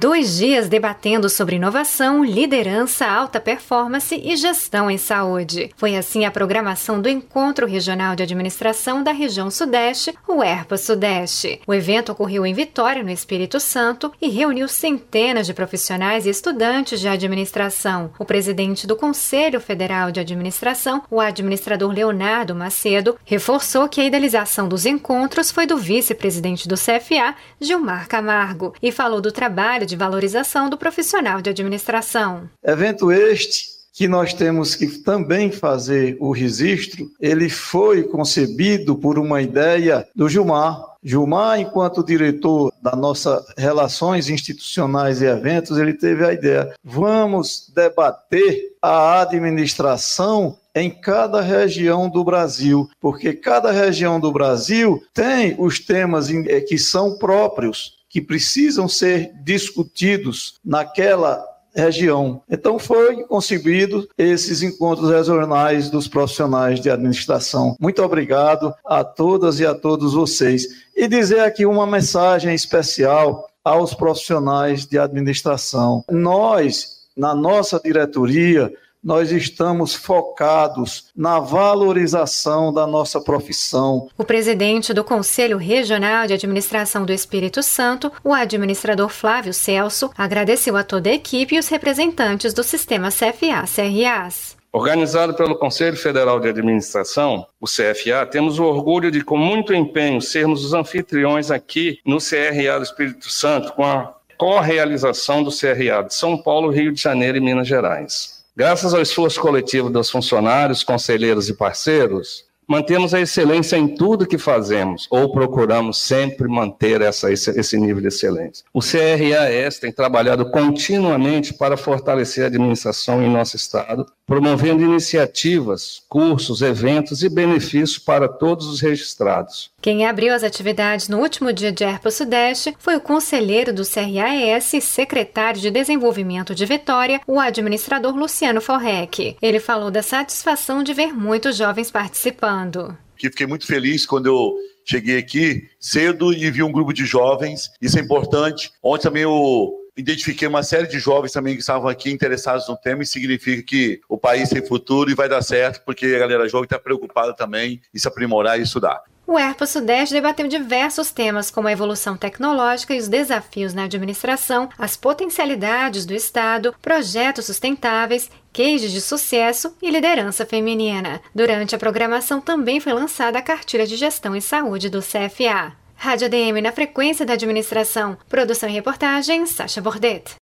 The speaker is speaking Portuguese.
2 dias debatendo sobre inovação, liderança, alta performance e gestão em saúde. Foi assim a programação do Encontro Regional de Administração da Região Sudeste, o ERPA Sudeste. O evento ocorreu em Vitória, no Espírito Santo, e reuniu centenas de profissionais e estudantes de administração. O presidente do Conselho Federal de Administração, o administrador Leonardo Macedo, reforçou que a idealização dos encontros foi do vice-presidente do CFA, Gilmar Camargo, e falou do trabalho de valorização do profissional de administração. Evento este que nós temos que também fazer o registro, ele foi concebido por uma ideia do Gilmar. Gilmar, enquanto diretor da nossa Relações Institucionais e Eventos, ele teve a ideia, vamos debater a administração em cada região do Brasil, porque cada região do Brasil tem os temas que são próprios, que precisam ser discutidos naquela região. Então foi concebido esses encontros regionais dos profissionais de administração. Muito obrigado a todas e a todos vocês. E dizer aqui uma mensagem especial aos profissionais de administração. Nós, na nossa diretoria, nós estamos focados na valorização da nossa profissão. O presidente do Conselho Regional de Administração do Espírito Santo, o administrador Flávio Celso, agradeceu a toda a equipe e os representantes do sistema CFA-CRAs. Organizado pelo Conselho Federal de Administração, o CFA, temos o orgulho de, com muito empenho, sermos os anfitriões aqui no CRA do Espírito Santo, com a co-realização do CRA de São Paulo, Rio de Janeiro e Minas Gerais. Graças ao esforço coletivo dos funcionários, conselheiros e parceiros, mantemos a excelência em tudo que fazemos, ou procuramos sempre manter esse nível de excelência. O CRAS tem trabalhado continuamente para fortalecer a administração em nosso estado, promovendo iniciativas, cursos, eventos e benefícios para todos os registrados. Quem abriu as atividades no último dia de ERPA Sudeste foi o conselheiro do CRAS e secretário de Desenvolvimento de Vitória, o administrador Luciano Forrec. Ele falou da satisfação de ver muitos jovens participando. Fiquei muito feliz quando eu cheguei aqui cedo e vi um grupo de jovens, isso é importante. Ontem também eu identifiquei uma série de jovens também que estavam aqui interessados no tema e significa que o país tem futuro e vai dar certo, porque a galera jovem está preocupada também em se aprimorar e estudar. O ERPA Sudeste debateu diversos temas como a evolução tecnológica e os desafios na administração, as potencialidades do Estado, projetos sustentáveis, cases de sucesso e liderança feminina. Durante a programação também foi lançada a cartilha de gestão em saúde do CFA. Rádio ADM na frequência da administração. Produção e reportagem, Sasha Bordet.